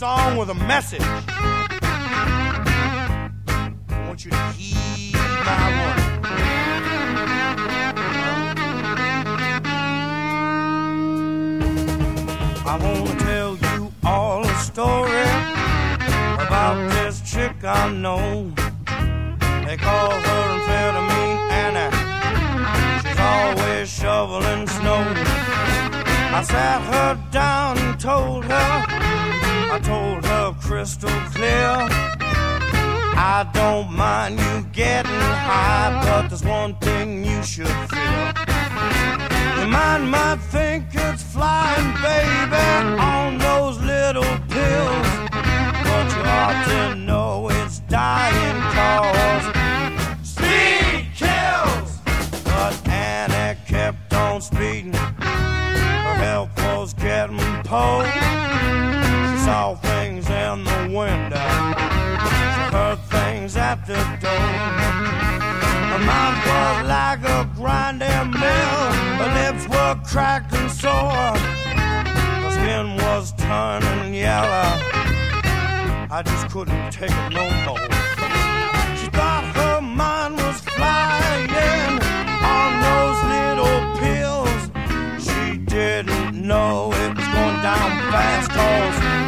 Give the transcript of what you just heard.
song with a message. I want you to heed my word. I want to tell you all a story about this chick I know. They call her Amphetamine Anna. She's always shoveling snow. I sat her down and told her crystal clear, I don't mind you getting high, but there's one thing you should feel. Your mind might think it's flying, baby, on those little pills, but you ought to know it's dying, cause speed kills. But Annie kept on speeding, her health was getting pulled. She saw things in the window, she heard things at the door. Her mouth was like a grinding mill, her lips were cracked and sore, her skin was turning yellow. I just couldn't take it no more. She thought her mind was flying on those little pills. She didn't know it was going down fast, cause